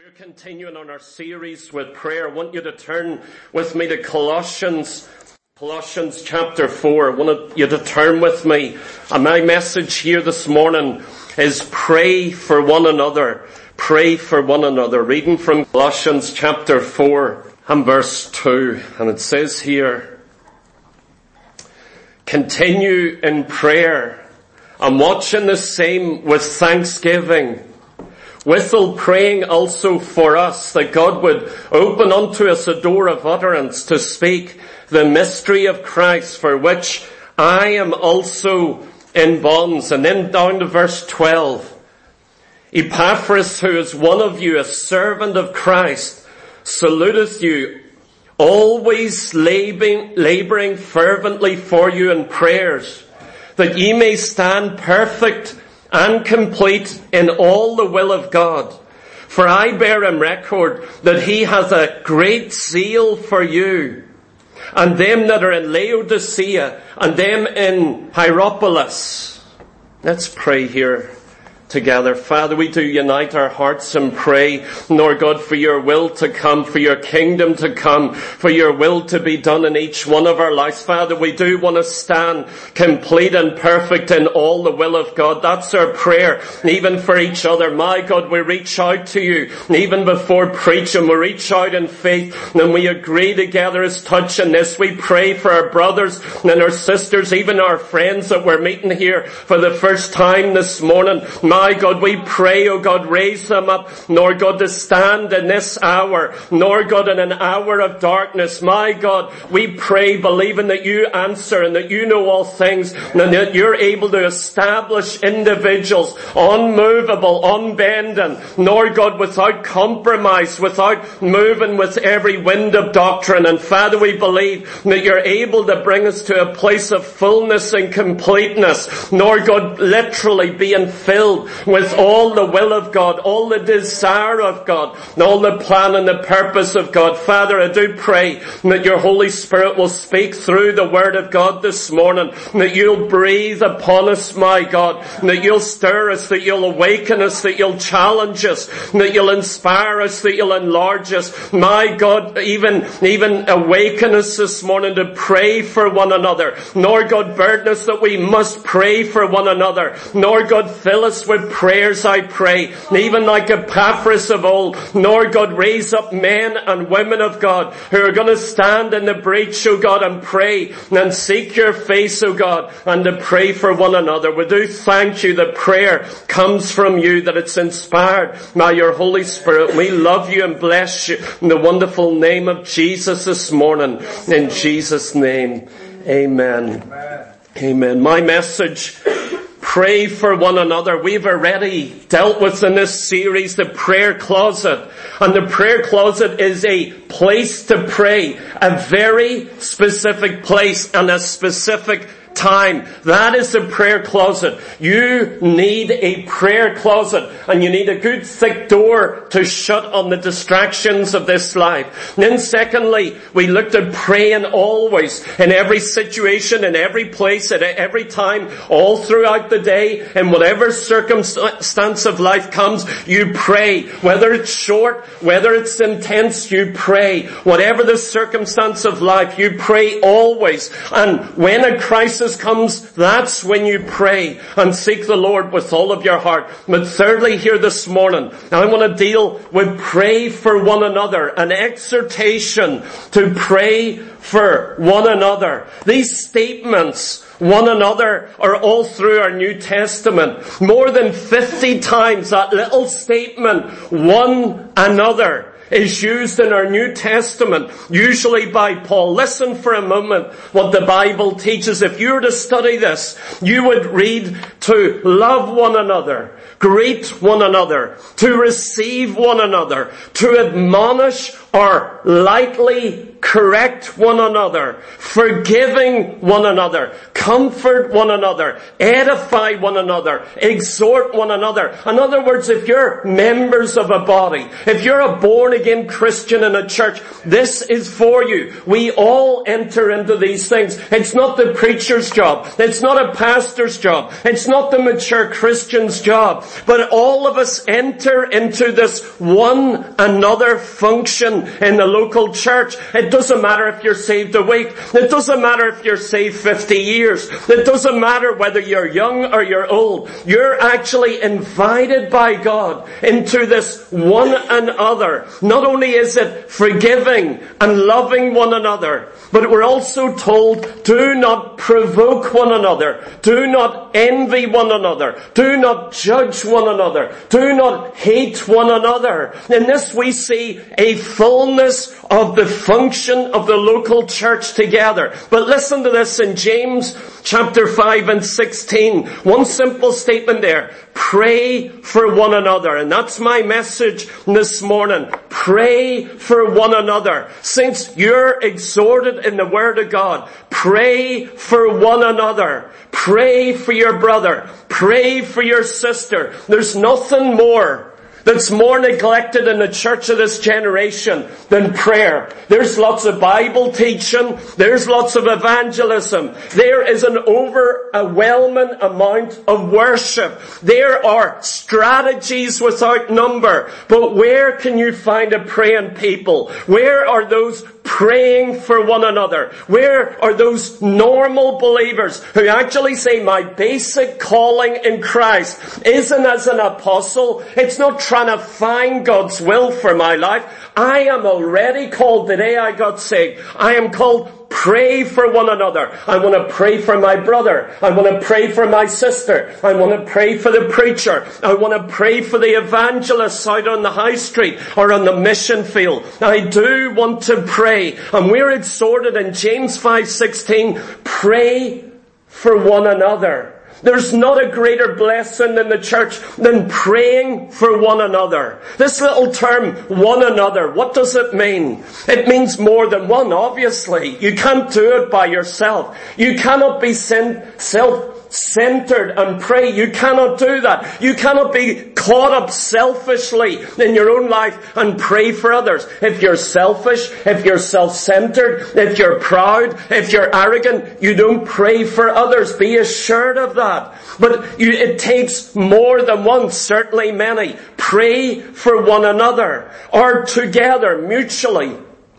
We're continuing on our series with prayer. I want you to turn with me to Colossians chapter 4. I want you to turn with me. And my message here this morning is pray for one another. Pray for one another. Reading from Colossians chapter 4 and verse 2. And it says here, continue in prayer and watching the same with thanksgiving. Withal praying also for us that God would open unto us a door of utterance to speak the mystery of Christ, for which I am also in bonds. And then down to verse 12. Epaphras, who is one of you, a servant of Christ, saluteth you, always laboring fervently for you in prayers, that ye may stand perfect and complete in all the will of God. For I bear him record that he hath a great zeal for you, and them that are in Laodicea, and them in Hierapolis. Let's pray here together. Father, we do unite our hearts and pray, Lord God, for your will to come, for your kingdom to come, for your will to be done in each one of our lives. Father, we do want to stand complete and perfect in all the will of God. That's our prayer, even for each other. My God, we reach out to you, even before preaching, we reach out in faith, and we agree together as touching this. We pray for our brothers and our sisters, even our friends that we're meeting here for the first time this morning. My God, we pray, oh God, raise them up, Lord God, to stand in this hour, Lord God, in an hour of darkness. My God, we pray, believing that you answer and that you know all things, and that you're able to establish individuals unmovable, unbending, Lord God, without compromise, without moving with every wind of doctrine. And Father, we believe that you're able to bring us to a place of fullness and completeness, Lord God, literally being filled with all the will of God, all the desire of God, and all the plan and the purpose of God. Father, I do pray that your Holy Spirit will speak through the Word of God this morning, that you'll breathe upon us, my God, that you'll stir us, that you'll awaken us, that you'll challenge us, that you'll inspire us, that you'll enlarge us. My God, even awaken us this morning to pray for one another. Lord God, burden us that we must pray for one another. Lord God, fill us with prayers, I pray. Even like Epaphras of old, Lord God, raise up men and women of God who are going to stand in the breach, oh God, and pray and seek your face, oh God, and to pray for one another. We do thank you that prayer comes from you, that it's inspired by your Holy Spirit. We love you and bless you in the wonderful name of Jesus this morning. In Jesus' name, amen. Amen. My message, pray for one another. We've already dealt with in this series the prayer closet. And the prayer closet is a place to pray. A very specific place and a specific time. That is the prayer closet. You need a prayer closet, and you need a good thick door to shut on the distractions of this life. And then secondly, we looked at praying always, in every situation, in every place, at every time, all throughout the day, in whatever circumstance of life comes, you pray. Whether it's short, whether it's intense, you pray. Whatever the circumstance of life, you pray always. And when a crisis comes, that's when you pray and seek the Lord with all of your heart. But thirdly, here this morning, I want to deal with pray for one another, an exhortation to pray for one another. These statements, one another, are all through our New Testament. More than 50 times that little statement, one another, is used in our New Testament, usually by Paul. Listen for a moment what the Bible teaches. If you were to study this, you would read to love one another, greet one another, to receive one another, to admonish or lightly correct one another, forgiving one another, comfort one another, edify one another, exhort one another. In other words, if you're members of a body, if you're a born-again Christian in a church, this is for you. We all enter into these things. It's not the preacher's job. It's not a pastor's job. It's not the mature Christian's job. But all of us enter into this one another function in the local church. It doesn't matter if you're saved a week. It doesn't matter if you're saved 50 years. It doesn't matter whether you're young or you're old. You're actually invited by God into this one another. Not only is it forgiving and loving one another, but we're also told, do not provoke one another. Do not envy one another. Do not judge one another. Do not hate one another. In this we see a fullness of the function of the local church together. But listen to this in James chapter 5 and 16. One simple statement there. Pray for one another. And that's my message this morning. Pray for one another. Since you're exhorted in the Word of God, pray for one another. Pray for your brother. Pray for your sister. There's nothing more that's more neglected in the church of this generation than prayer. There's lots of Bible teaching. There's lots of evangelism. There is an overwhelming amount of worship. There are strategies without number. But where can you find a praying people? Where are those praying for one another? Where are those normal believers who actually say, my basic calling in Christ isn't as an apostle. It's not trying to find God's will for my life. I am already called. The day I got saved, I am called pray for one another. I want to pray for my brother. I want to pray for my sister. I want to pray for the preacher. I want to pray for the evangelists out on the high street or on the mission field. I do want to pray. And we're exhorted in James 5:16, pray for one another. There's not a greater blessing in the church than praying for one another. This little term, one another, what does it mean? It means more than one, obviously. You can't do it by yourself. You cannot be self-centered and pray. You cannot do that. You cannot be caught up selfishly in your own life and pray for others. If you're selfish, if you're self-centered, if you're proud, if you're arrogant, you don't pray for others. Be assured of that. But it takes more than one, certainly many. Pray for one another or together, mutually.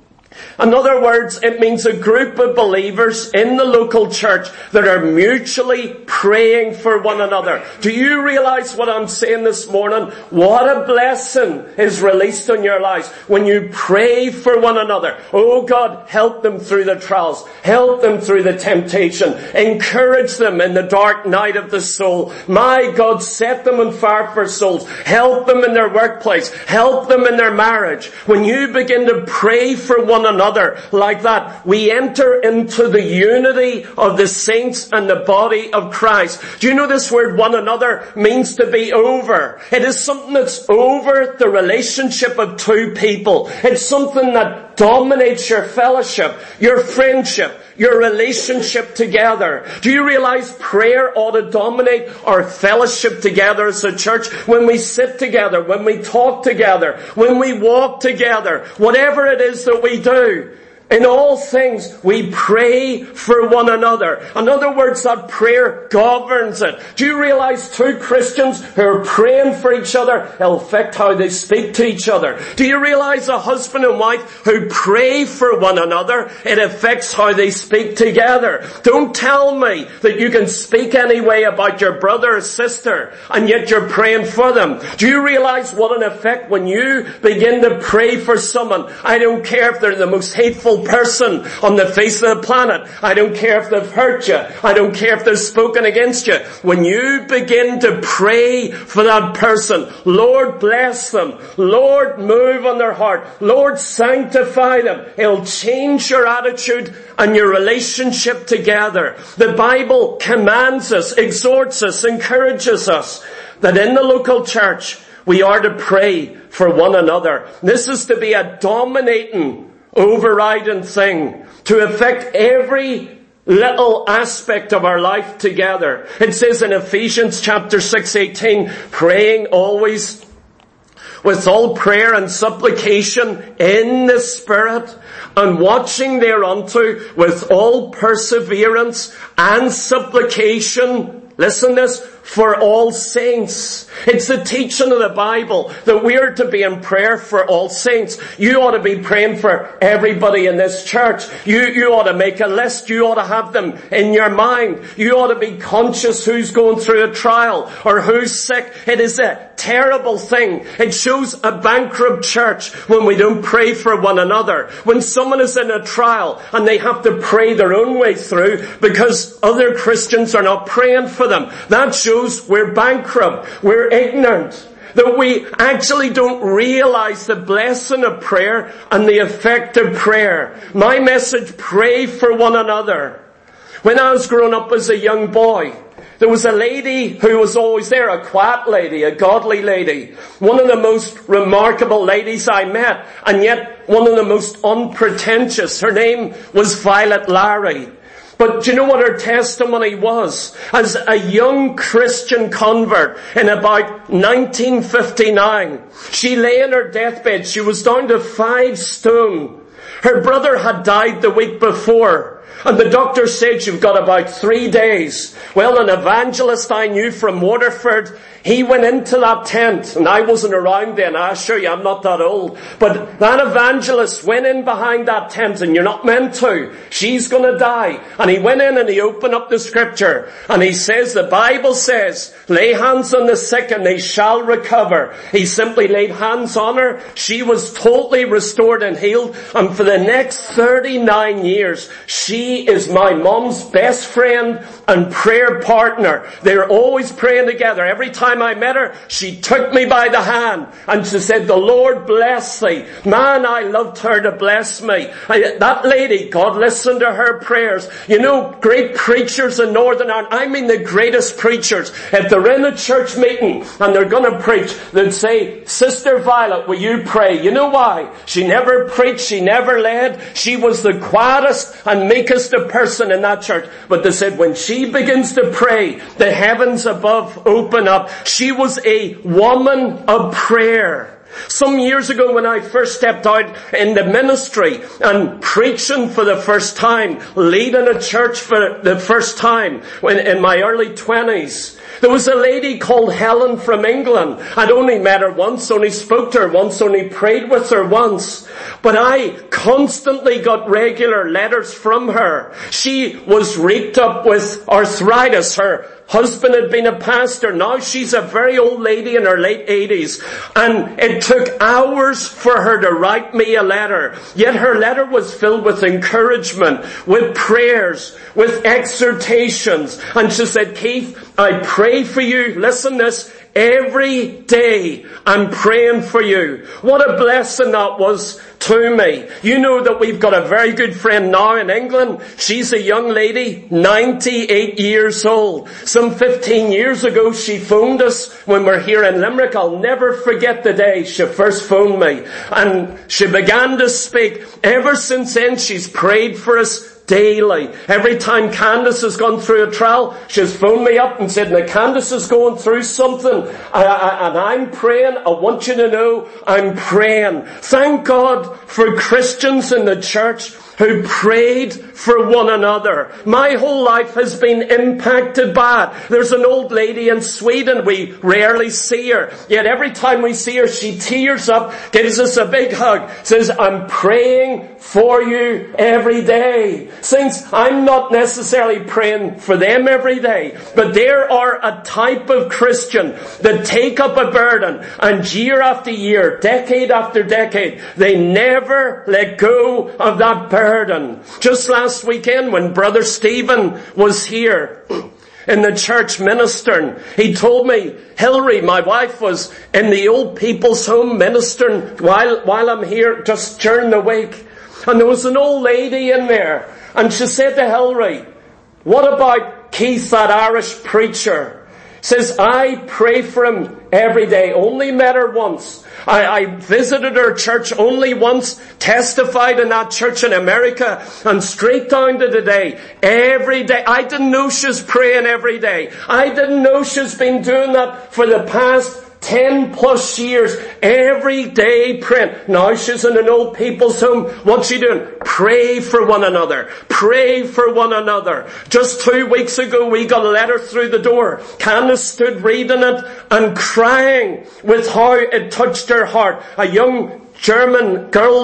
In other words, it means a group of believers in the local church that are mutually praying for one another. Do you realize what I'm saying this morning? What a blessing is released on your lives when you pray for one another. Oh God, help them through the trials. Help them through the temptation. Encourage them in the dark night of the soul. My God, set them on fire for souls. Help them in their workplace. Help them in their marriage. When you begin to pray for one another like that, we enter into the unity of the saints and the body of Christ. Do you know this word one another means to be over? It is something that's over the relationship of two people. It's something that dominates your fellowship, your friendship, your relationship together. Do you realize prayer ought to dominate our fellowship together as a church? When we sit together, when we talk together, when we walk together, whatever it is that we do, in all things, we pray for one another. In other words, that prayer governs it. Do you realize two Christians who are praying for each other will affect how they speak to each other? Do you realize a husband and wife who pray for one another, it affects how they speak together? Don't tell me that you can speak any way about your brother or sister and yet you're praying for them. Do you realize what an effect when you begin to pray for someone? I don't care if they're the most hateful person on the face of the planet. I don't care if they've hurt you. I don't care if they've spoken against you. When you begin to pray for that person, Lord bless them. Lord move on their heart. Lord sanctify them. It'll change your attitude and your relationship together. The Bible commands us, exhorts us, encourages us that in the local church we are to pray for one another. This is to be a dominating, overriding thing to affect every little aspect of our life together. It says in Ephesians chapter 6:18, praying always with all prayer and supplication in the Spirit, and watching thereunto with all perseverance and supplication. Listen to this, for all saints. It's the teaching of the Bible that we are to be in prayer for all saints. You ought to be praying for everybody in this church. You ought to make a list. You ought to have them in your mind. You ought to be conscious who's going through a trial or who's sick. It is a terrible thing. It shows a bankrupt church when we don't pray for one another. When someone is in a trial and they have to pray their own way through because other Christians are not praying for them, that shows we're bankrupt. We're ignorant. That we actually don't realize the blessing of prayer and the effect of prayer. My message, pray for one another. When I was growing up as a young boy, there was a lady who was always there, a quiet lady, a godly lady. One of the most remarkable ladies I met, and yet one of the most unpretentious. Her name was Violet Larry. But do you know what her testimony was? As a young Christian convert in about 1959, she lay in her deathbed. She was down to 5 stone. Her brother had died the week before. And the doctor said, you've got about 3 days. Well, an evangelist I knew from Waterford, he went into that tent, and I wasn't around then, I assure you, I'm not that old. But that evangelist went in behind that tent, and you're not meant to. She's gonna die. And he went in and he opened up the scripture, and he says, the Bible says, lay hands on the sick and they shall recover. He simply laid hands on her. She was totally restored and healed. And for the next 39 years, she is my mom's best friend and prayer partner. They're always praying together. Every time I met her, she took me by the hand and she said, the Lord bless thee. Man, I loved her to bless me. That lady, God listened to her prayers. You know, great preachers in Northern Ireland, I mean the greatest preachers, if they're in a church meeting and they're going to preach, they'd say, Sister Violet, will you pray? You know why? She never preached, she never led. She was the quietest and meekest of person in that church. But they said when she begins to pray, the heavens above open up. She was a woman of prayer. Some years ago when I first stepped out in the ministry and preaching for the first time, leading a church for the first time in my early 20s, there was a lady called Helen from England. I'd only met her once, only spoke to her once, only prayed with her once. But I constantly got regular letters from her. She was raked up with arthritis. Her husband had been a pastor. Now she's a very old lady in her late 80s. And it took hours for her to write me a letter. Yet her letter was filled with encouragement, with prayers, with exhortations. And she said, Keith, I pray for you. Listen this. Every day I'm praying for you. What a blessing that was to me. You know that we've got a very good friend now in England. She's a young lady, 98 years old. Some 15 years ago she phoned us when we're here in Limerick. I'll never forget the day she first phoned me. And she began to speak. Ever since then she's prayed for us daily. Every time Candace has gone through a trial, she's phoned me up and said, now Candace is going through something and I'm praying. I want you to know I'm praying. Thank God for Christians in the church who prayed for one another. My whole life has been impacted by it. There's an old lady in Sweden. We rarely see her. Yet every time we see her, she tears up, gives us a big hug, says, I'm praying for you every day. Saints, I'm not necessarily praying for them every day, but there are a type of Christian that take up a burden, and year after year, decade after decade, they never let go of that burden. Just last weekend when Brother Stephen was here in the church ministering, he told me, Hilary, my wife, was in the old people's home ministering while I'm here just during the week. And there was an old lady in there, and she said to Hilary, what about Keith, that Irish preacher? says, I pray for him every day. Only met her once. I visited her church only once, testified in that church in America, and straight down to today, every day. I didn't know she's praying every day. I didn't know she's been doing that for the past 10 plus years, every day praying. Now she's in an old people's home. What's she doing? Pray for one another. Pray for one another. Just 2 weeks ago we got a letter through the door. Candace stood reading it and crying with how it touched her heart. A young German girl,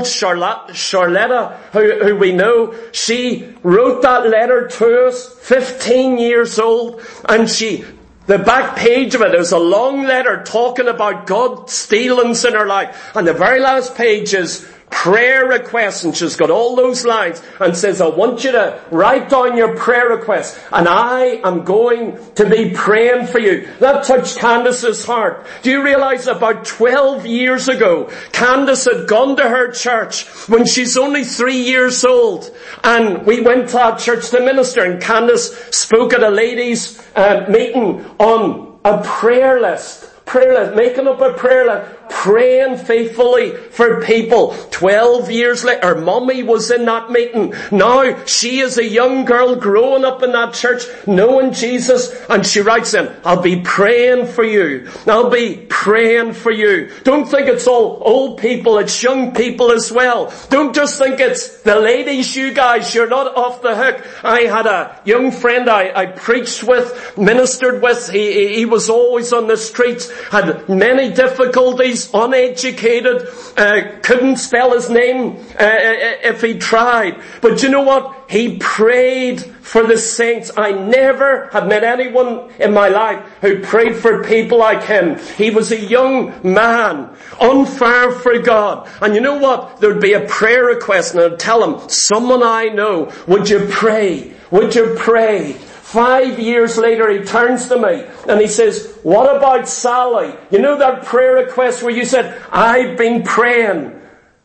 Charlotta, who we know, she wrote that letter to us, 15 years old, and the back page of it is a long letter talking about God's dealings in her life. And the very last page is prayer requests, and she's got all those lines and says, I want you to write down your prayer requests, and I am going to be praying for you. That touched Candace's heart. Do you realize about 12 years ago, Candace had gone to her church when she's only 3 years old, and we went to that church to minister, and Candace spoke at a ladies' meeting on a prayer list, making up a prayer list, praying faithfully for people. 12 years later, her mummy was in that meeting. Now she is a young girl growing up in that church, knowing Jesus, and she writes in, I'll be praying for you. I'll be praying for you. Don't think it's all old people, it's young people as well. Don't just think it's the ladies, you guys, you're not off the hook. I had a young friend I preached with, ministered with, he was always on the streets, had many difficulties, uneducated, couldn't spell his name if he tried. But you know what? He prayed for the saints. I never have met anyone in my life who prayed for people like him. He was a young man, on fire for God. And you know what? There'd be a prayer request, and I'd tell him, someone I know, would you pray? Would you pray? 5 years later, he turns to me and he says, what about Sally? You know that prayer request where you said, I've been praying.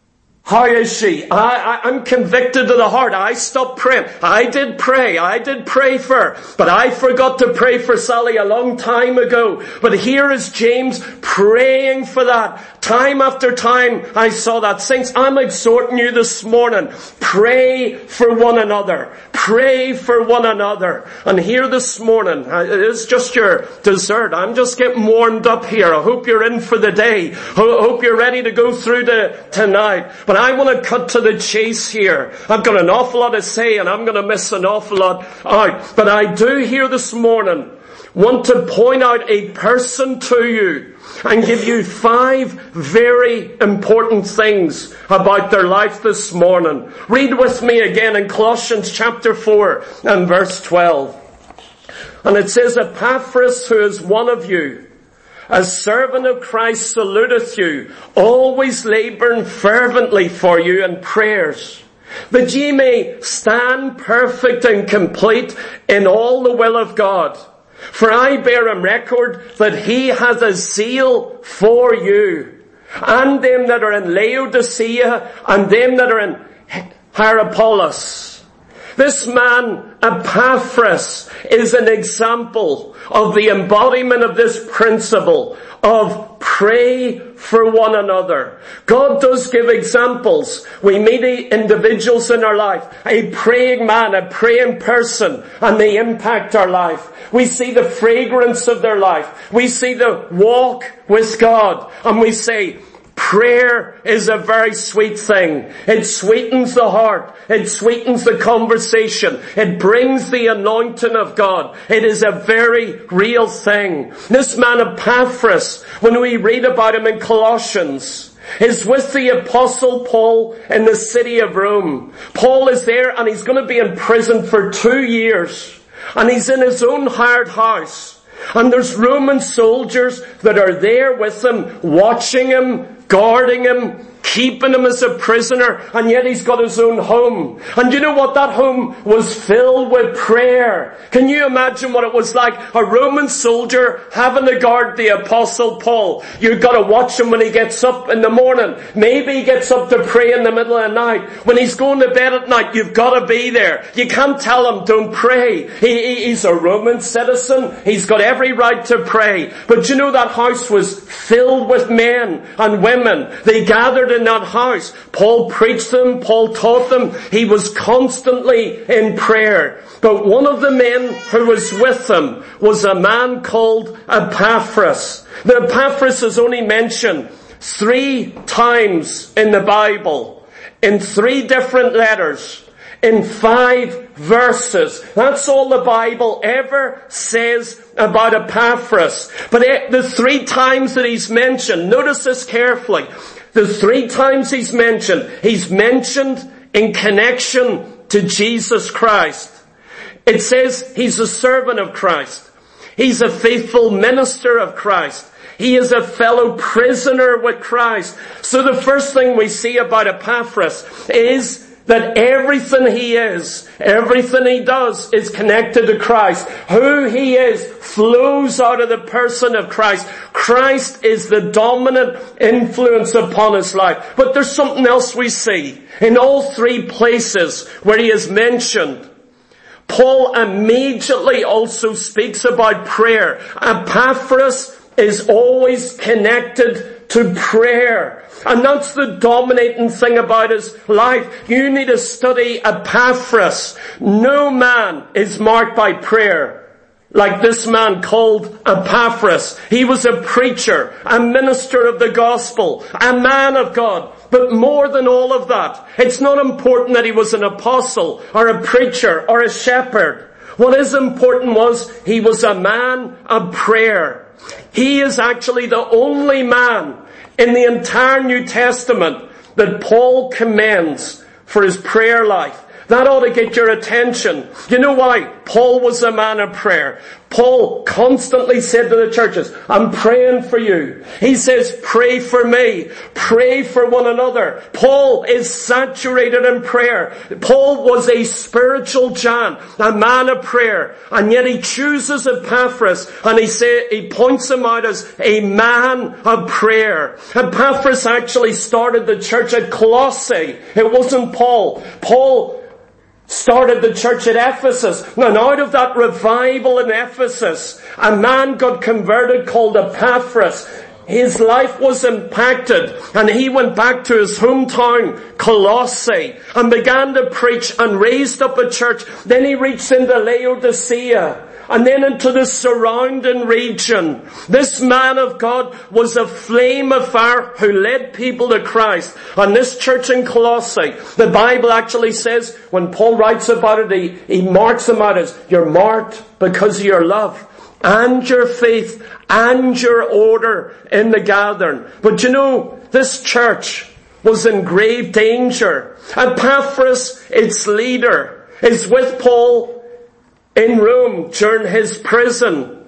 How is she? I'm convicted to the heart. I stopped praying. I did pray for her. But I forgot to pray for Sally a long time ago. But here is James praying for that. Time after time I saw that. Saints, I'm exhorting you this morning. Pray for one another. Pray for one another. And here this morning, it's just your dessert. I'm just getting warmed up here. I hope you're in for the day. I hope you're ready to go through tonight. But I want to cut to the chase here. I've got an awful lot to say, and I'm going to miss an awful lot out. But I do here this morning want to point out a person to you and give you 5 very important things about their life this morning. Read with me again in Colossians chapter 4 and verse 12. And it says, Epaphras, who is one of you, a servant of Christ, saluteth you, always labouring fervently for you in prayers, that ye may stand perfect and complete in all the will of God. For I bear him record that he hath a zeal for you, and them that are in Laodicea, and them that are in Hierapolis. This man, Epaphras, is an example of the embodiment of this principle of pray for one another. God does give examples. We meet individuals in our life, a praying man, a praying person, and they impact our life. We see the fragrance of their life. We see the walk with God, and we say, prayer is a very sweet thing. It sweetens the heart. It sweetens the conversation. It brings the anointing of God. It is a very real thing. This man Epaphras, when we read about him in Colossians, is with the Apostle Paul in the city of Rome. Paul is there and he's going to be in prison for 2 years. And he's in his own hired house. And there's Roman soldiers that are there with him, watching him, guarding him, keeping him as a prisoner, and yet he's got his own home. And you know what? That home was filled with prayer. Can you imagine what it was like? A Roman soldier having to guard the Apostle Paul. You've got to watch him when he gets up in the morning. Maybe he gets up to pray in the middle of the night. When he's going to bed at night, you've got to be there. You can't tell him, don't pray. He's a Roman citizen. He's got every right to pray. But you know, that house was filled with men and women. They gathered in that house. Paul preached them. Paul taught them. He was constantly in prayer. But one of the men who was with them was a man called Epaphras. The Epaphras is only mentioned 3 times in the Bible, in 3 different letters, in 5 verses. That's all the Bible ever says about Epaphras. But the 3 times that he's mentioned, notice this carefully. The 3 times he's mentioned in connection to Jesus Christ. It says he's a servant of Christ. He's a faithful minister of Christ. He is a fellow prisoner with Christ. So the first thing we see about Epaphras is that everything he is, everything he does is connected to Christ. Who he is flows out of the person of Christ. Christ is the dominant influence upon his life. But there's something else we see. In all 3 places where he is mentioned, Paul immediately also speaks about prayer. Epaphras is always connected to prayer. And that's the dominating thing about his life. You need to study Epaphras. No man is marked by prayer like this man called Epaphras. He was a preacher, a minister of the gospel, a man of God. But more than all of that, it's not important that he was an apostle or a preacher or a shepherd. What is important was he was a man of prayer. He is actually the only man in the entire New Testament that Paul commends for his prayer life. That ought to get your attention. You know why? Paul was a man of prayer. Paul constantly said to the churches, I'm praying for you. He says, pray for me. Pray for one another. Paul is saturated in prayer. Paul was a spiritual giant, a man of prayer. And yet he chooses Epaphras and he points him out as a man of prayer. Epaphras actually started the church at Colossae. It wasn't Paul. Paul started the church at Ephesus. And out of that revival in Ephesus, a man got converted called Epaphras. His life was impacted, and he went back to his hometown, Colossae, and began to preach and raised up a church. Then he reached into Laodicea, and then into the surrounding region. This man of God was a flame of fire who led people to Christ. And this church in Colossae, the Bible actually says, when Paul writes about it, he marks them out as, you're marked because of your love and your faith and your order in the gathering. But you know, this church was in grave danger. Epaphras, its leader, is with Paul in Rome during his prison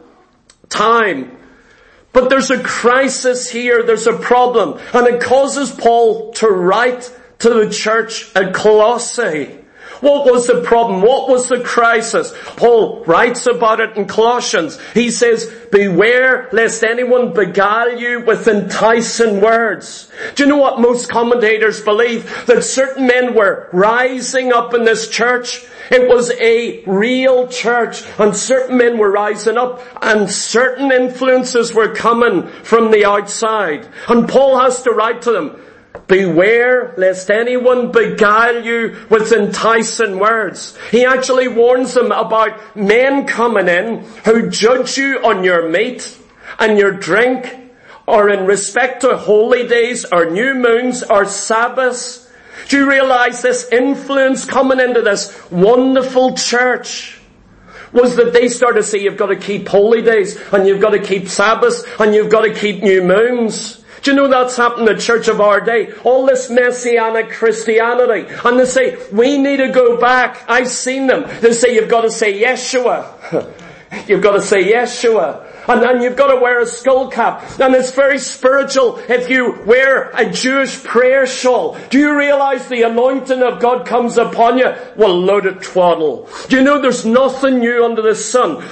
time. But there's a crisis here, there's a problem, and it causes Paul to write to the church at Colossae. What was the problem? What was the crisis? Paul writes about it in Colossians. He says, beware lest anyone beguile you with enticing words. Do you know what most commentators believe? That certain men were rising up in this church. It was a real church, and certain men were rising up, and certain influences were coming from the outside. And Paul has to write to them, beware lest anyone beguile you with enticing words. He actually warns them about men coming in who judge you on your meat and your drink, or in respect to holy days or new moons or Sabbaths. Do you realize this influence coming into this wonderful church was that they started to say you've got to keep holy days and you've got to keep Sabbaths and you've got to keep new moons? Do you know that's happened in the church of our day? All this messianic Christianity. And they say, we need to go back. I've seen them. They say, you've got to say Yeshua. You've got to say Yeshua. And you've got to wear a skull cap. And it's very spiritual if you wear a Jewish prayer shawl. Do you realize the anointing of God comes upon you? Well, load it twaddle. Do you know there's nothing new under the sun?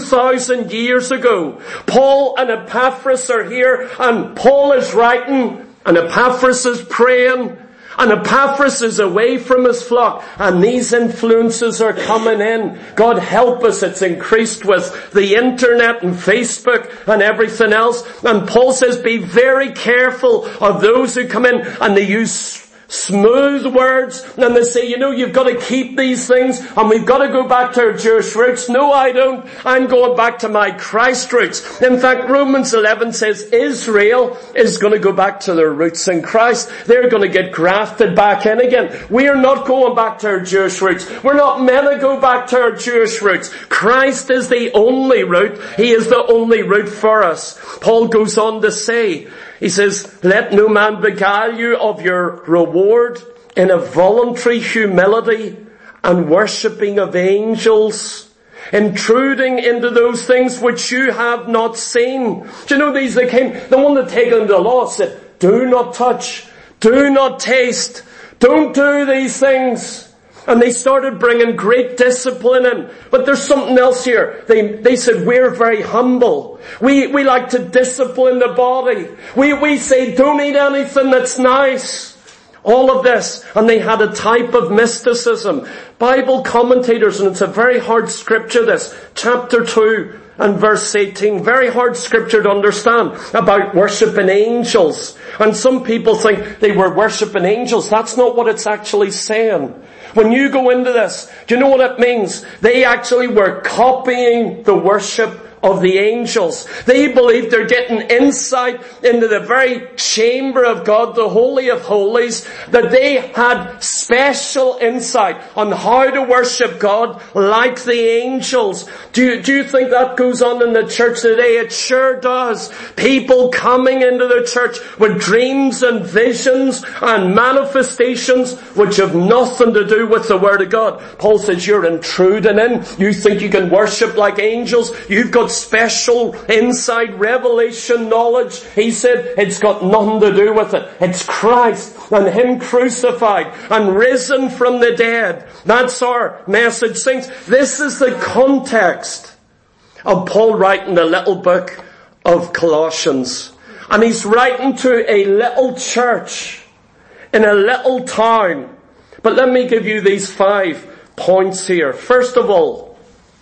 2,000 years ago, Paul and Epaphras are here, and Paul is writing, and Epaphras is praying, and Epaphras is away from his flock, and these influences are coming in. God help us, it's increased with the internet and Facebook and everything else. And Paul says, be very careful of those who come in and they use smooth words, and they say, you've got to keep these things, and we've got to go back to our Jewish roots. No, I don't. I'm going back to my Christ roots. In fact, Romans 11 says Israel is going to go back to their roots in Christ. They're going to get grafted back in again. We are not going back to our Jewish roots. We're not meant to go back to our Jewish roots. Christ is the only route. He is the only route for us. Paul goes on to say, he says, let no man beguile you of your reward in a voluntary humility and worshipping of angels, intruding into those things which you have not seen. Do you know these that came, the one that taken the law said, do not touch, do not taste, don't do these things. And they started bringing great discipline in. But there's something else here. They said, we're very humble. We like to discipline the body. We say, don't eat anything that's nice. All of this. And they had a type of mysticism. Bible commentators, and it's a very hard scripture this, chapter 2 and verse 18, very hard scripture to understand about worshipping angels. And some people think they were worshipping angels. That's not what it's actually saying. When you go into this, do you know what it means? They actually were copying the worship of the angels. They believed they're getting insight into the very chamber of God, the Holy of Holies, that they had special insight on how to worship God like the angels. Do you think that goes on in the church today? It sure does. People coming into the church with dreams and visions and manifestations which have nothing to do with the Word of God. Paul says you're intruding in. You think you can worship like angels. You've got special insight, revelation, knowledge. He said it's got nothing to do with it. It's Christ and Him crucified and risen from the dead. That's our message, saints. This is the context of Paul writing the little book of Colossians. And he's writing to a little church in a little town. But let me give you these 5 points here. First of all,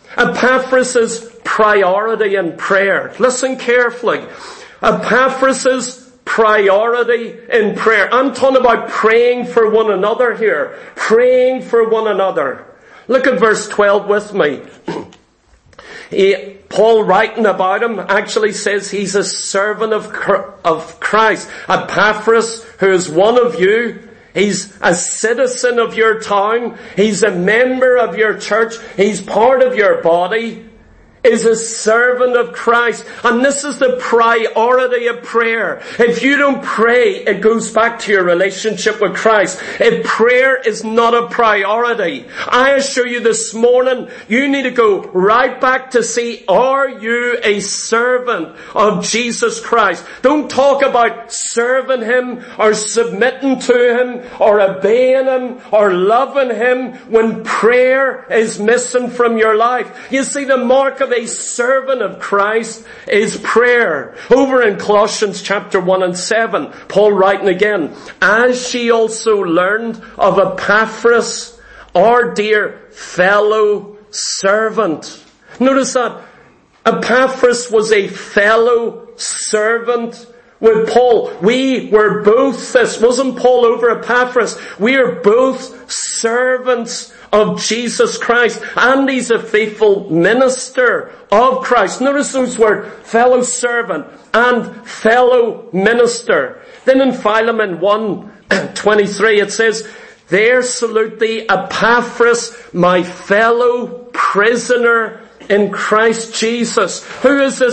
Epaphras' priority in prayer. Listen carefully. Epaphras' priority in prayer. I'm talking about praying for one another here. Praying for one another. Look at verse 12 with me. Paul writing about him actually says he's a servant of Christ. Epaphras, who is one of you, he's a citizen of your town. He's a member of your church. He's part of your body. Is a servant of Christ. And this is the priority of prayer. If you don't pray, it goes back to your relationship with Christ. If prayer is not a priority, I assure you this morning, you need to go right back to see, are you a servant of Jesus Christ? Don't talk about serving Him or submitting to Him or obeying Him or loving Him when prayer is missing from your life. You see, the mark of a servant of Christ is prayer. Over in Colossians chapter 1 and 7, Paul writing again, as she also learned of Epaphras, our dear fellow servant. Notice that Epaphras was a fellow servant with Paul. We were both this. Wasn't Paul over Epaphras? We are both servants of Jesus Christ, and he's a faithful minister of Christ. Notice those words, fellow servant and fellow minister. Then in Philemon 1:23 it says, there salute thee Epaphras, my fellow prisoner in Christ Jesus. Who is this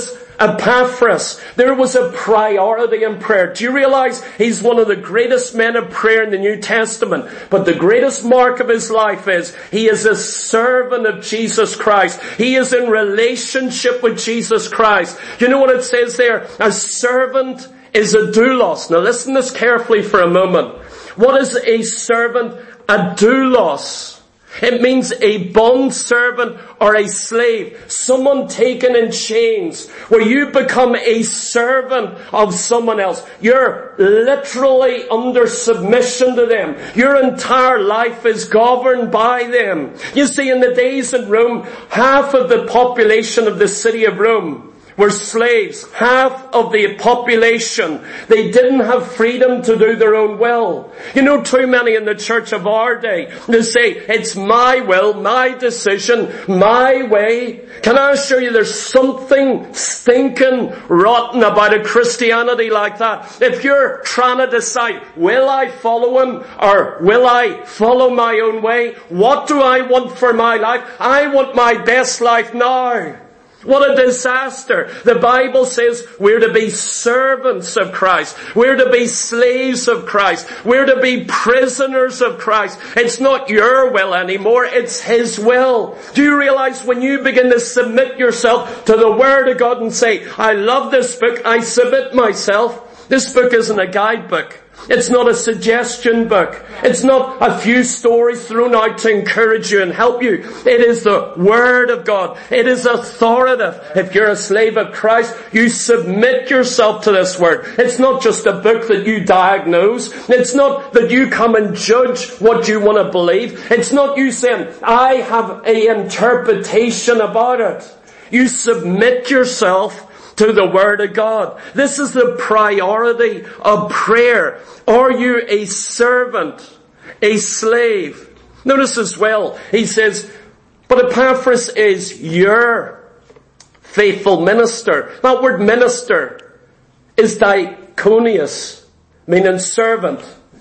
Epaphras, there was a priority in prayer. Do you realize he's one of the greatest men of prayer in the New Testament? But the greatest mark of his life is he is a servant of Jesus Christ. He is in relationship with Jesus Christ. You know what it says there? A servant is a doulos. Now listen to this carefully for a moment. What is a servant? A doulos. It means a bond servant or a slave. Someone taken in chains, where you become a servant of someone else. You're literally under submission to them. Your entire life is governed by them. You see, in the days in Rome, half of the population of the city of Rome were slaves. Half of the population, they didn't have freedom to do their own will. You know, too many in the church of our day, they say, it's my will, my decision, my way. Can I assure you there's something stinking rotten about a Christianity like that? If you're trying to decide, will I follow him or will I follow my own way? What do I want for my life? I want my best life now. What a disaster. The Bible says we're to be servants of Christ. We're to be slaves of Christ. We're to be prisoners of Christ. It's not your will anymore, it's His will. Do you realize when you begin to submit yourself to the Word of God and say, I love this book, I submit myself. This book isn't a guidebook. It's not a suggestion book. It's not a few stories thrown out to encourage you and help you. It is the Word of God. It is authoritative. If you're a slave of Christ, you submit yourself to this Word. It's not just a book that you diagnose. It's not that you come and judge what you want to believe. It's not you saying, I have an interpretation about it. You submit yourself to the Word of God. This is the priority of prayer. Are you a servant, a slave? Notice as well, he says, but Epaphras is your faithful minister. That word minister is diakonios, meaning servant.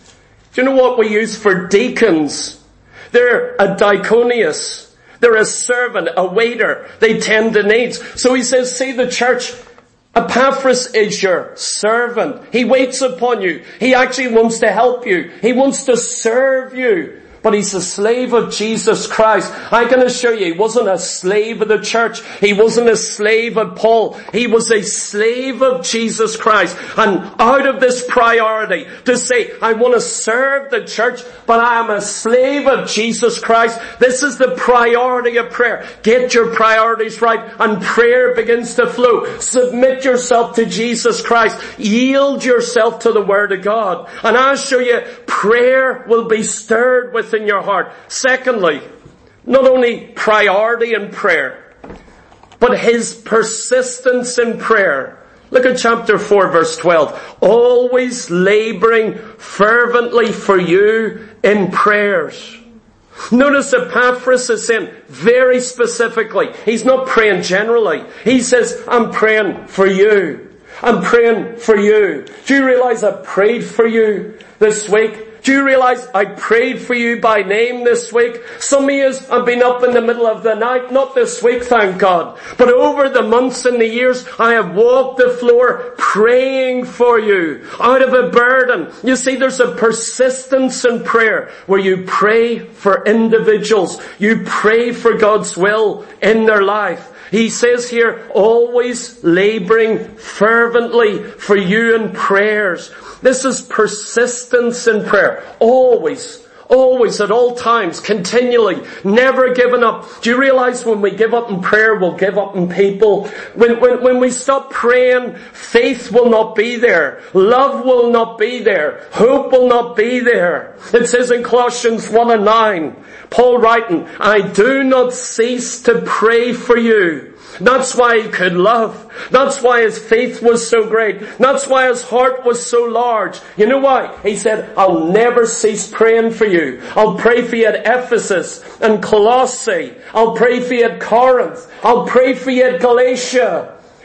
Do you know what we use for deacons? They're a diakonios. They're a servant, a waiter. They tend to needs. So he says, see the church, Epaphras is your servant. He waits upon you. He actually wants to help you. He wants to serve you. But he's a slave of Jesus Christ. I can assure you, he wasn't a slave of the church. He wasn't a slave of Paul. He was a slave of Jesus Christ. And out of this priority to say, I want to serve the church, but I am a slave of Jesus Christ. This is the priority of prayer. Get your priorities right and prayer begins to flow. Submit yourself to Jesus Christ. Yield yourself to the Word of God. And I assure you, prayer will be stirred within your heart. Secondly, not only priority in prayer, but his persistence in prayer. Look at chapter 4 verse 12. Always laboring fervently for you in prayers. Notice Epaphras is saying very specifically, he's not praying generally. He says, I'm praying for you. I'm praying for you. Do you realize I prayed for you this week? Do you realize I prayed for you by name this week? Some of you have been up in the middle of the night, not this week, thank God. But over the months and the years, I have walked the floor praying for you out of a burden. You see, there's a persistence in prayer where you pray for individuals. You pray for God's will in their life. He says here, always laboring fervently for you in prayers. This is persistence in prayer. Always, at all times, continually, never giving up. Do you realize when we give up in prayer, we'll give up in people? When we stop praying, faith will not be there. Love will not be there. Hope will not be there. It says in Colossians 1:9, Paul writing, I do not cease to pray for you. That's why he could love. That's why his faith was so great. That's why his heart was so large. You know why? He said, I'll never cease praying for you. I'll pray for you at Ephesus and Colossae. I'll pray for you at Corinth. I'll pray for you at Galatia.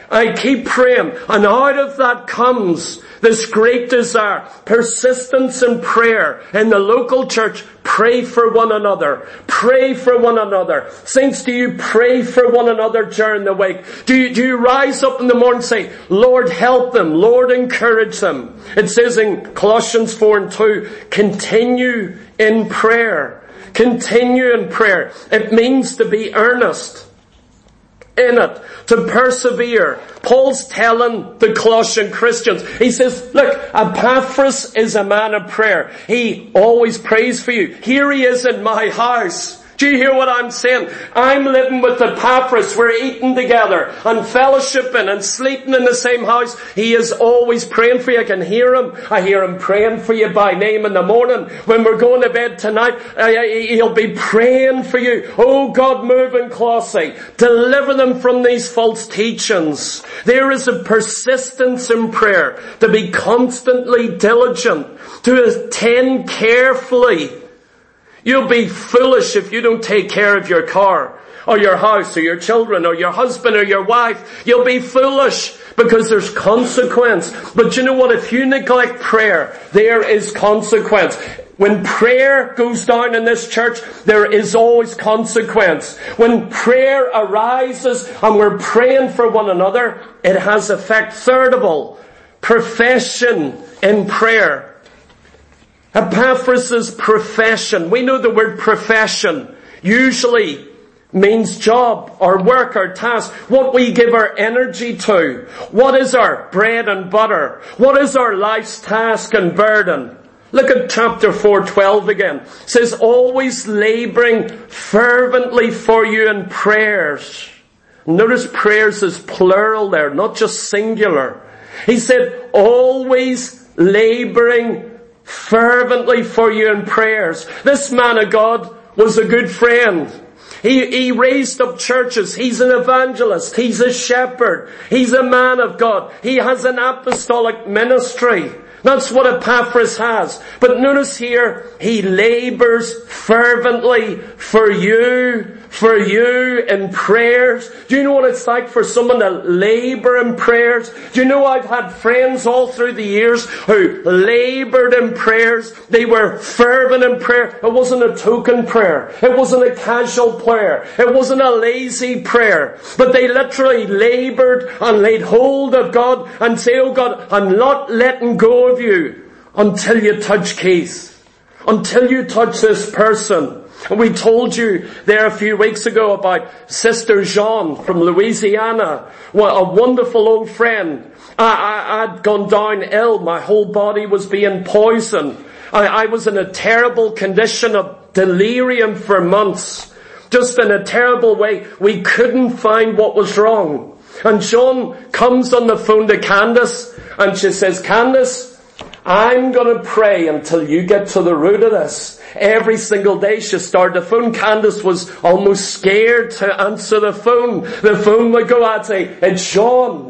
I keep praying. And out of that comes this great desire, persistence in prayer in the local church. Pray for one another. Pray for one another. Saints, do you pray for one another during the week? Do you rise up in the morning and say, Lord, help them. Lord, encourage them. It says in Colossians 4:2, continue in prayer. Continue in prayer. It means to be earnest in it, to persevere. Paul's telling the Colossian Christians, he says, look, Epaphras is a man of prayer. He always prays for you. Here he is in my house. Do you hear what I'm saying? I'm living with Epaphras. We're eating together and fellowshipping and sleeping in the same house. He is always praying for you. I can hear him. I hear him praying for you by name in the morning. When we're going to bed tonight, he'll be praying for you. Oh God, move in Colossae. Deliver them from these false teachings. There is a persistence in prayer, to be constantly diligent, to attend carefully. You'll be foolish if you don't take care of your car, or your house, or your children, or your husband, or your wife. You'll be foolish because there's consequence. But you know what? If you neglect prayer, there is consequence. When prayer goes down in this church, there is always consequence. When prayer arises and we're praying for one another, it has effect. Third of all, profession in prayer. Epaphras' profession. We know the word profession usually means job or work or task. What we give our energy to. What is our bread and butter? What is our life's task and burden? Look at chapter 4:12 again. It says, always laboring fervently for you in prayers. Notice prayers is plural there, not just singular. He said, always laboring fervently for you in prayers. This man of God was a good friend. He raised up churches. He's an evangelist. He's a shepherd. He's a man of God. He has an apostolic ministry. That's what Epaphras has. But notice here, he labors fervently for you in prayers. Do you know what it's like for someone to labor in prayers? Do you know I've had friends all through the years who labored in prayers. They were fervent in prayer. It wasn't a token prayer. It wasn't a casual prayer. It wasn't a lazy prayer. But they literally labored and laid hold of God and say, oh God, I'm not letting go of you until you touch Keith. Until you touch this person. And we told you there a few weeks ago about Sister Jean from Louisiana. Well, a wonderful old friend. I'd gone down ill. My whole body was being poisoned. I was in a terrible condition of delirium for months. Just in a terrible way. We couldn't find what was wrong. And Jean comes on the phone to Candace and she says, Candace, I'm going to pray until you get to the root of this. Every single day she started the phone. Candace was almost scared to answer the phone. The phone would go, I'd say, it's Sean.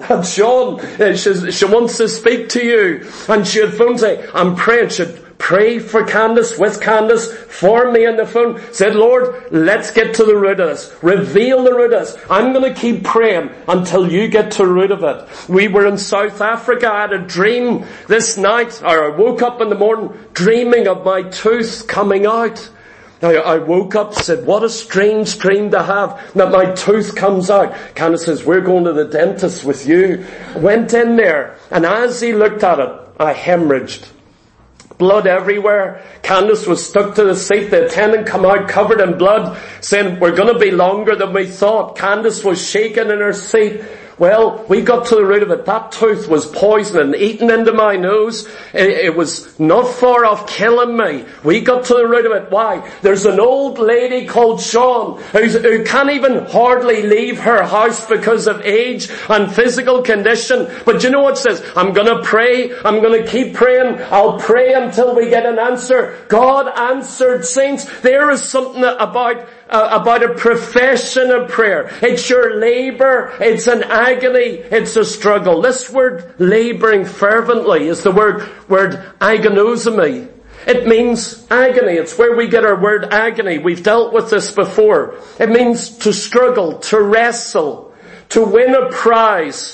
She wants to speak to you. And she would phone say, I'm praying. She'd pray for Candace, with Candace, for me on the phone. Said, Lord, let's get to the root of this. Reveal the root of this. I'm going to keep praying until you get to the root of it. We were in South Africa. I had a dream this night, or I woke up in the morning dreaming of my tooth coming out. I woke up, said, what a strange dream to have, that my tooth comes out. Candace says, we're going to the dentist with you. Went in there, and as he looked at it, I hemorrhaged. Blood everywhere. Candace was stuck to the seat. The attendant come out covered in blood, saying, we're going to be longer than we thought. Candace was shaking in her seat. Well, we got to the root of it. That tooth was poison and eaten into my nose. It was not far off killing me. We got to the root of it. Why? There's an old lady called Sean who can't even hardly leave her house because of age and physical condition. But you know what it says? I'm going to pray. I'm going to keep praying. I'll pray until we get an answer. God answered, saints. There is something about a profession of prayer. It's your labor. It's an agony. It's a struggle. This word laboring fervently is the word agonosome. It means agony. It's where we get our word agony. We've dealt with this before. It means to struggle, to wrestle, to win a prize.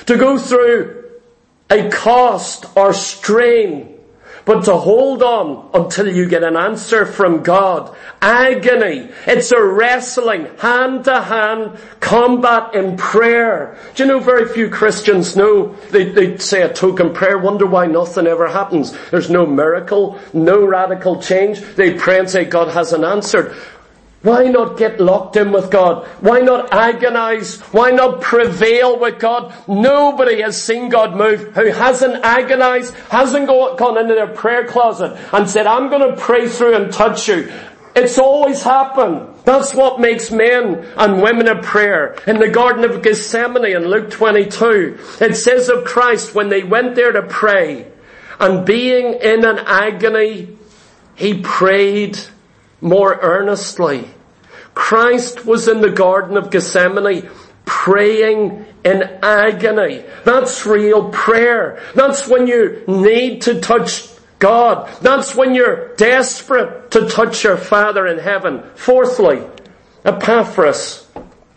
to go through a cost or strain, but to hold on until you get an answer from God. Agony. It's a wrestling, hand-to-hand combat in prayer. Do you know very few Christians know? They say a token prayer, wonder why nothing ever happens. There's no miracle, no radical change. They pray and say God hasn't answered. Why not get locked in with God? Why not agonize? Why not prevail with God? Nobody has seen God move who hasn't agonized, hasn't gone into their prayer closet and said, I'm going to pray through and touch you. It's always happened. That's what makes men and women of prayer. In the Garden of Gethsemane in Luke 22, it says of Christ when they went there to pray, and being in an agony, he prayed more earnestly. Christ was in the Garden of Gethsemane praying in agony. That's real prayer. That's when you need to touch God. That's when you're desperate to touch your Father in heaven. Fourthly, Epaphras,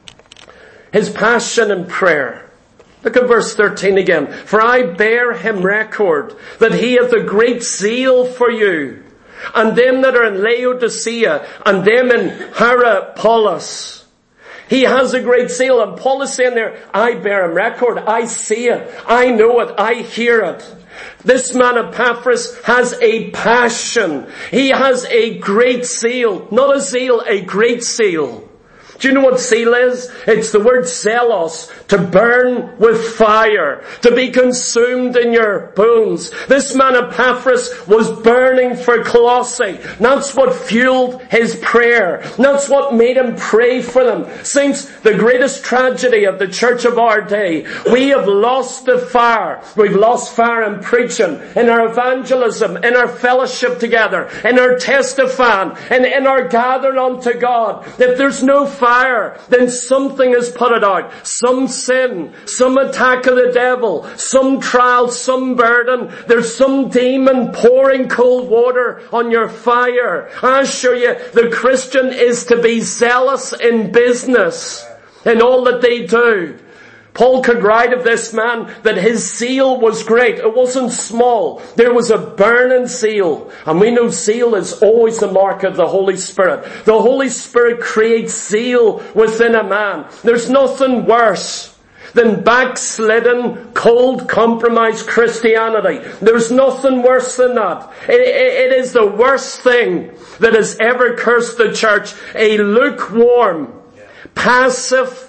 his passion in prayer. Look at verse 13 again. For I bear him record that he hath a great zeal for you, and them that are in Laodicea, and them in Hierapolis. He has a great zeal. And Paul is saying there, I bear him record. I see it. I know it. I hear it. This man Epaphras has a passion. He has a great zeal. Not a zeal, a great zeal. Do you know what zeal is? It's the word zelos, to burn with fire, to be consumed in your bones. This man Epaphras was burning for Colossae. That's what fueled his prayer. That's what made him pray for them. Saints, the greatest tragedy of the church of our day, we have lost the fire. We've lost fire in preaching, in our evangelism, in our fellowship together, in our testifying, and in our gathering unto God. If there's no fire, then something has put it out. Some sin, some attack of the devil, some trial, some burden. There's some demon pouring cold water on your fire. I assure you, the Christian is to be zealous in business, in all that they do. Paul could write of this man that his zeal was great. It wasn't small. There was a burning zeal. And we know zeal is always the mark of the Holy Spirit. The Holy Spirit creates zeal within a man. There's nothing worse than backslidden, cold, compromised Christianity. There's nothing worse than that. It is the worst thing that has ever cursed the church. A lukewarm, passive,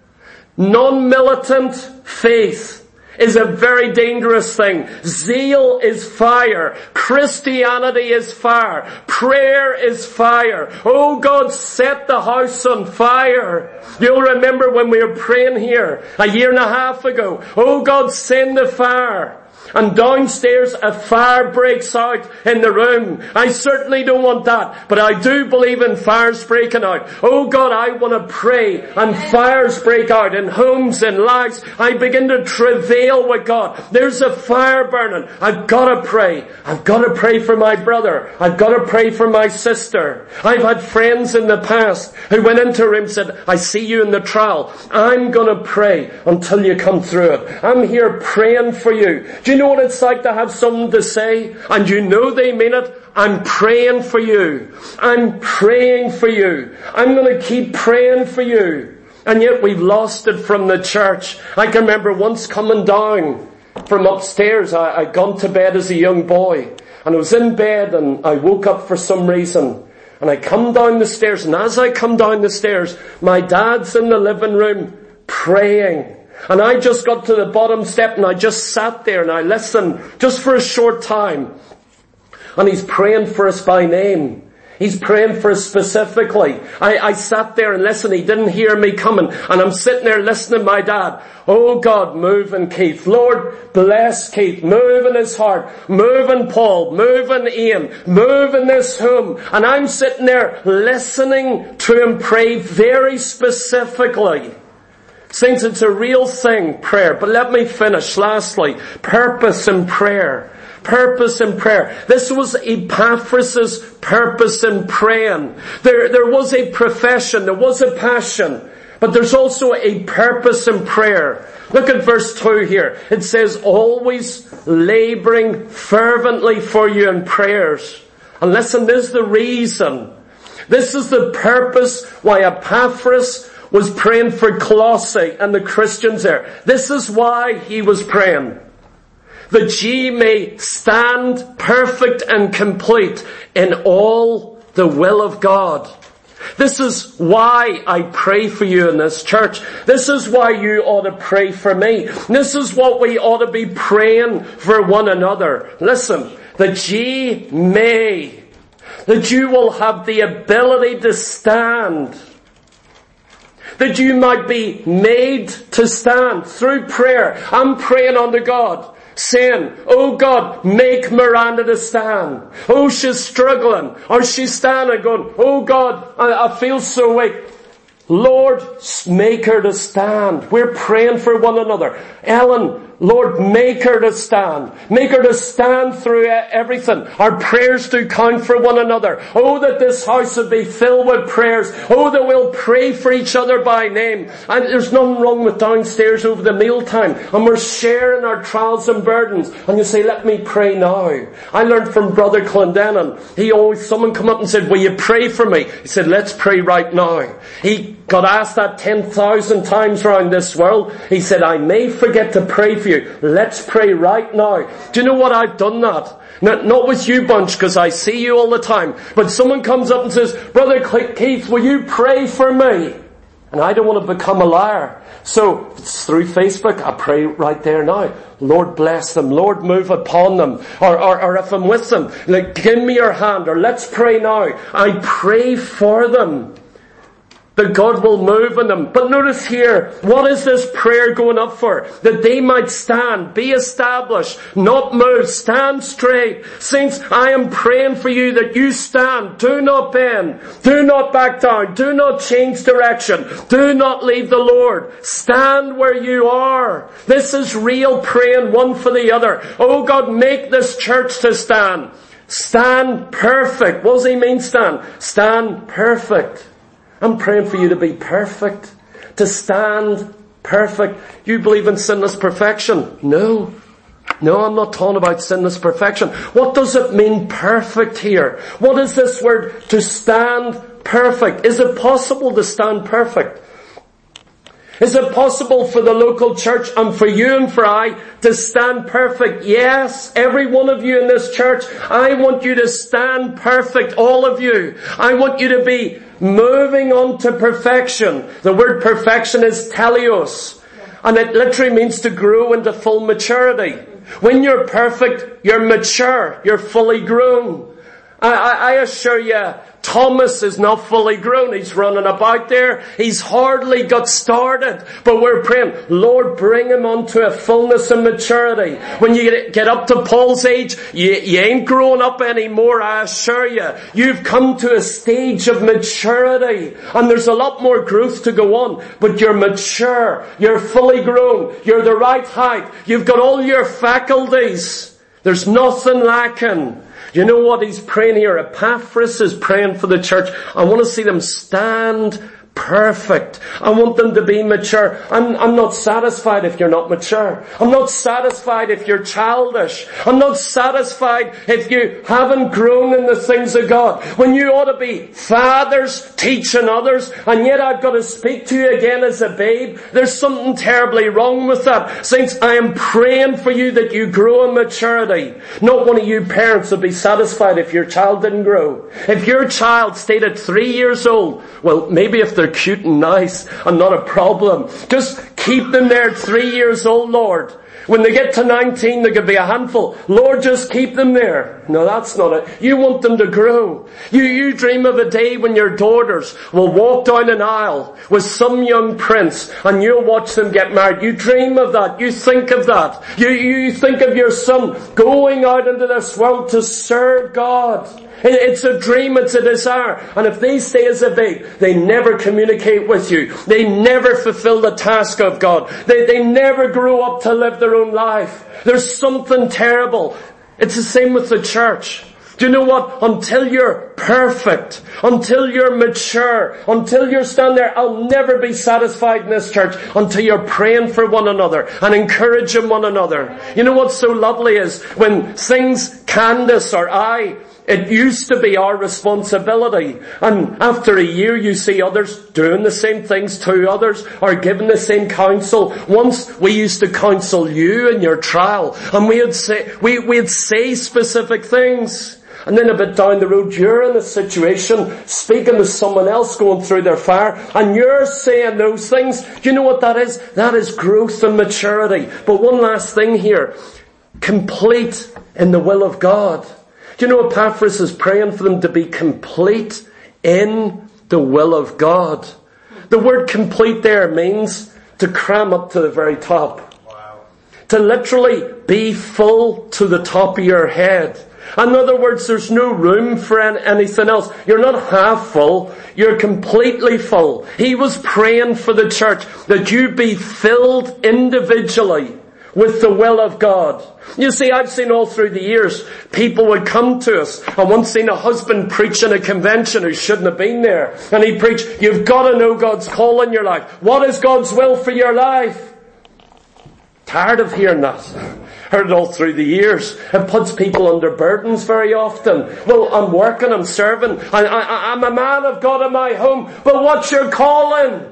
non-militant faith is a very dangerous thing. Zeal is fire. Christianity is fire. Prayer is fire. Oh God, set the house on fire. You'll remember when we were praying here a year and a half ago. Oh God, send the fire. And downstairs a fire breaks out in the room. I certainly don't want that, but I do believe in fires breaking out. Oh God, I want to pray and fires break out in homes and lives. I begin to travail with God. There's a fire burning. I've got to pray. I've got to pray for my brother. I've got to pray for my sister. I've had friends in the past who went into a room and said, I see you in the trial. I'm going to pray until you come through it. I'm here praying for you. Do you know what it's like to have something to say and you know they mean it? I'm praying for you. I'm praying for you. I'm going to keep praying for you. And yet we've lost it from the church. I can remember once coming down from upstairs. I'd gone to bed as a young boy and I was in bed and I woke up for some reason and I come down the stairs, and as I come down the stairs, my dad's in the living room praying. And I just got to the bottom step and I just sat there and I listened just for a short time. And he's praying for us by name. He's praying for us specifically. I sat there and listened. He didn't hear me coming. And I'm sitting there listening to my dad. Oh God, move in Keith. Lord, bless Keith. Move in his heart. Move in Paul. Move in Ian. Move in this home. And I'm sitting there listening to him pray very specifically. Saints, it's a real thing, prayer. But let me finish. Lastly, purpose in prayer. Purpose in prayer. This was Epaphras' purpose in praying. There was a profession, there was a passion. But there's also a purpose in prayer. Look at verse 2 here. It says, always laboring fervently for you in prayers. And listen, this is the reason. This is the purpose why Epaphras was praying for Colossae and the Christians there. This is why he was praying. That ye may stand perfect and complete in all the will of God. This is why I pray for you in this church. This is why you ought to pray for me. This is what we ought to be praying for one another. Listen, that ye may, that you will have the ability to stand, that you might be made to stand through prayer. I'm praying unto God, saying, oh God, make Miranda to stand. Oh, she's struggling. Or she's standing going, oh God, I feel so weak. Lord, make her to stand. We're praying for one another. Ellen, Lord, make her to stand. Make her to stand through everything. Our prayers do count for one another. Oh, that this house would be filled with prayers. Oh, that we'll pray for each other by name. And there's nothing wrong with downstairs over the mealtime. And we're sharing our trials and burdens. And you say, let me pray now. I learned from Brother Clendenin. Someone come up and said, will you pray for me? He said, let's pray right now. He got asked that 10,000 times around this world. He said, I may forget to pray for you. Let's pray right now. Do you know what? I've done that. Not with you bunch, because I see you all the time. But someone comes up and says, Brother Keith, will you pray for me? And I don't want to become a liar. So it's through Facebook. I pray right there now. Lord bless them. Lord move upon them. Or if I'm with them, like, give me your hand, or let's pray now. I pray for them, that God will move in them. But notice here, what is this prayer going up for? That they might stand, be established, not move, stand straight. Saints, I am praying for you that you stand. Do not bend. Do not back down. Do not change direction. Do not leave the Lord. Stand where you are. This is real praying one for the other. Oh God, make this church to stand. Stand perfect. What does he mean, stand? Stand perfect. I'm praying for you to be perfect, to stand perfect. You believe in sinless perfection? No, I'm not talking about sinless perfection. What does it mean, perfect, here? What is this word, to stand perfect? Is it possible to stand perfect? Is it possible for the local church and for you and for I to stand perfect? Yes, every one of you in this church, I want you to stand perfect, all of you. I want you to be moving on to perfection. The word perfection is teleos, and it literally means to grow into full maturity. When you're perfect, you're mature, you're fully grown. I assure you, Thomas is not fully grown. He's running about there. He's hardly got started. But we're praying, Lord, bring him onto a fullness and maturity. When you get up to Paul's age, you ain't growing up anymore, I assure you. You've come to a stage of maturity. And there's a lot more growth to go on. But you're mature. You're fully grown. You're the right height. You've got all your faculties. There's nothing lacking. You know what he's praying here? Epaphras is praying for the church. I want to see them stand perfect. I want them to be mature. I'm not satisfied if you're not mature. I'm not satisfied if you're childish. I'm not satisfied if you haven't grown in the things of God. When you ought to be fathers teaching others, and yet I've got to speak to you again as a babe. There's something terribly wrong with that. Saints, I am praying for you that you grow in maturity. Not one of you parents would be satisfied if your child didn't grow. If your child stayed at 3 years old, well, maybe if they're cute and nice and not a problem, just keep them there at 3 years old, Lord. When they get to 19, they could be a handful. Lord, just keep them there. No, that's not it. You want them to grow. You dream of a day when your daughters will walk down an aisle with some young prince and you'll watch them get married. You dream of that. You think of that. You think of your son going out into this world to serve God. It's a dream, it's a desire. And if they stay as a babe, they never communicate with you. They never fulfill the task of God. They never grow up to live their own life. There's something terrible. It's the same with the church. Do you know what? Until you're perfect, until you're mature, until you're standing there, I'll never be satisfied in this church until you're praying for one another and encouraging one another. You know what's so lovely is when things, Candace or I, it used to be our responsibility. And after a year you see others doing the same things to others or giving the same counsel. Once we used to counsel you in your trial and we'd say specific things. And then a bit down the road you're in a situation speaking to someone else going through their fire and you're saying those things. Do you know what that is? That is growth and maturity. But one last thing here. Complete in the will of God. Do you know Epaphras is praying for them to be complete in the will of God? The word complete there means to cram up to the very top. Wow. To literally be full to the top of your head. In other words, there's no room for anything else. You're not half full. You're completely full. He was praying for the church that you be filled individually with the will of God. You see, I've seen all through the years, people would come to us. I once seen a husband preach in a convention who shouldn't have been there. And he preached, you've got to know God's call in your life. What is God's will for your life? Tired of hearing that. Heard it all through the years. It puts people under burdens very often. Well, I'm working, I'm serving, I'm a man of God in my home, but what's your calling? It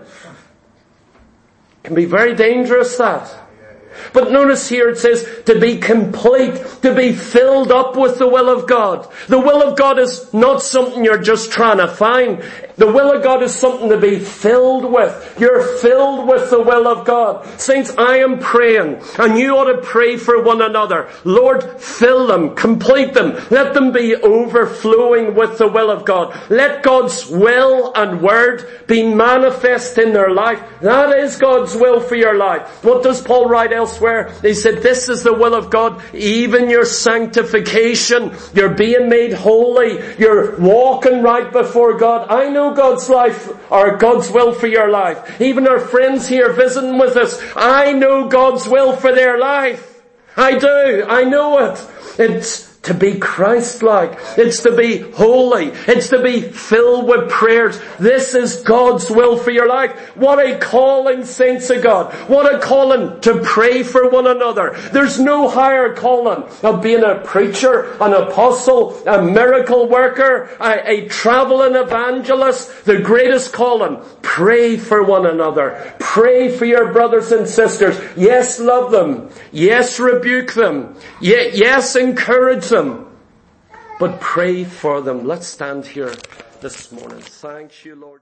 can be very dangerous, that. But notice here it says to be complete, to be filled up with the will of God. The will of God is not something you're just trying to find. The will of God is something to be filled with. You're filled with the will of God. Saints, I am praying, and you ought to pray for one another. Lord, fill them, complete them. Let them be overflowing with the will of God. Let God's will and word be manifest in their life. That is God's will for your life. What does Paul write elsewhere? He said, this is the will of God, even your sanctification. You're being made holy. You're walking right before God. I know God's life, or God's will for your life. Even our friends here visiting with us, I know God's will for their life. I do. I know it. It's to be Christ-like. It's to be holy. It's to be filled with prayers. This is God's will for your life. What a calling, saints of God. What a calling to pray for one another. There's no higher calling of being a preacher, an apostle, a miracle worker, a traveling evangelist. The greatest calling. Pray for one another. Pray for your brothers and sisters. Yes, love them. Yes, rebuke them. Yes, encourage them. But pray for them. Let's stand here this morning. Thank you, Lord.